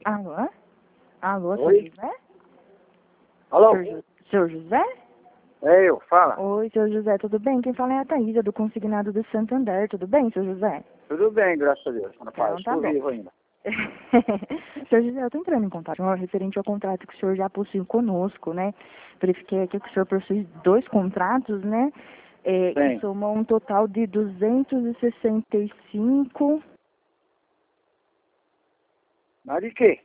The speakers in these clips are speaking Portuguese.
Alô? Alô, seu Oi? José? Alô? Seu José? É eu, fala. Oi, seu José, tudo bem? Quem fala é a Thaísa, do Consignado do Santander. Tudo bem, seu José? Tudo bem, graças a Deus. Então, Rapaz, tá estou bom. vivo ainda. Seu José, eu tô entrando em contato com o senhor referente ao contrato que o senhor já possui conosco, né? Verifiquei aqui que o senhor possui 2 contratos, né? Que Tem. somam um total de 265. Mas de quê?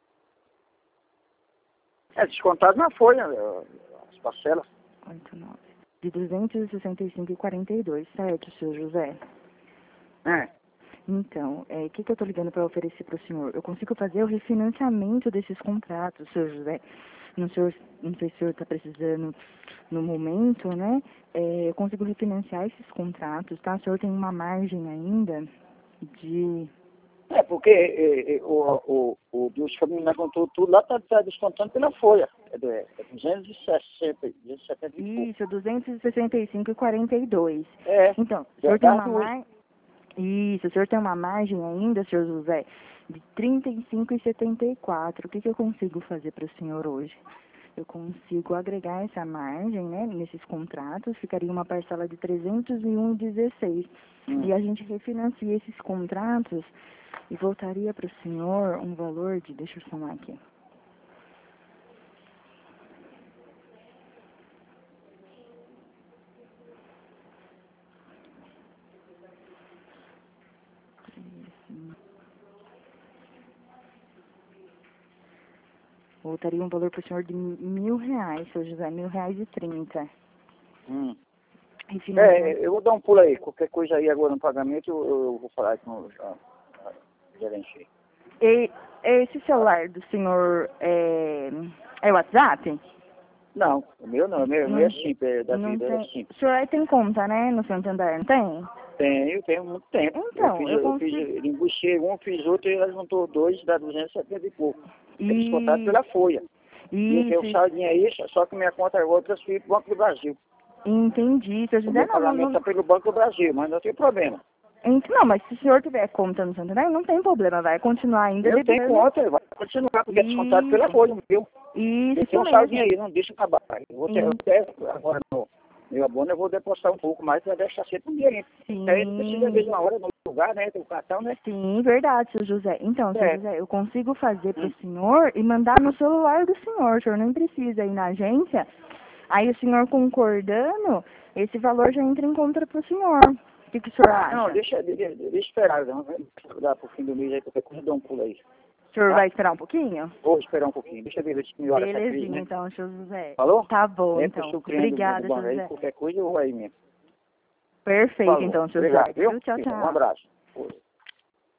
É descontado na folha, as parcelas. 89. De 265,42, certo, seu José? É. Então, o que eu estou ligando para oferecer para o senhor? Eu consigo fazer o refinanciamento desses contratos, seu José. Não sei se o senhor está precisando no momento, né? Eu consigo refinanciar esses contratos, tá? O senhor tem uma margem ainda de... É, porque o dos caminhos contou tudo lá tá descontando pela folha. É 260, 270 e pouco. Isso, 265,42. É. Então, o Já senhor tem dá uma duas. margem... Isso, o senhor tem uma margem ainda, senhor José, de 35,74. O que eu consigo fazer para o senhor hoje? Eu consigo agregar essa margem, né, nesses contratos, ficaria uma parcela de 301,16. E a gente refinancia esses contratos e voltaria para o senhor um valor de, deixa eu somar aqui, voltaria um valor para o senhor de R$ 1.000, seu José, R$ 1.030. Hum. Refinanciando. Eu vou dar um pulo aí. Qualquer coisa aí agora no pagamento, eu vou falar com o gerente. E esse celular do senhor é WhatsApp? Não, o meu não. O meu é simples, é da Não vida, é tem. O simples. senhor aí tem conta, né, no Santander, não tem? Tenho muito tempo. Então, eu consigo. Embuchei um, fiz outro e ela juntou dois, dá 270 e pouco. É descontado E pela folha. E eu tenho um isso, saldinho aí, só que minha conta agora eu transferi para o Banco do Brasil. entendi. Se eu O quiser, meu pagamento está pelo Banco do Brasil, mas não tem problema. não, mas se o senhor tiver conta no Santander, não tem problema, vai continuar ainda Eu tenho debitando. conta, vai continuar, porque é descontado pela folha, viu? Eu Isso tenho um mesmo. saldinho aí, não deixa acabar. Eu vou ter até agora no meu abono, eu vou depositar um pouco mais para deixar sempre um dinheirinho. Aí não precisa ver na hora, no lugar, né? Tem o cartão, né? Sim, verdade, seu José. Então, seu É. José, eu consigo fazer para o senhor e mandar no celular do senhor. O senhor nem precisa ir na agência. Aí o senhor concordando, esse valor já entra em conta para o senhor. O que o senhor acha? Não, deixa esperar, não. Vai dar pro fim do mês aí, qualquer coisa, dá um pulo aí. O senhor Tá? vai esperar um pouquinho? Vou esperar um pouquinho. Deixa eu ver se melhora essa crise, Belezinha, né? então, seu José. Falou? Tá bom, É, então. eu sou cliente do Obrigada, seu banco aí, José. qualquer coisa eu vou aí mesmo. Perfeito, Falou. então, seu José. Obrigado, viu? Tchau, Um tchau. abraço.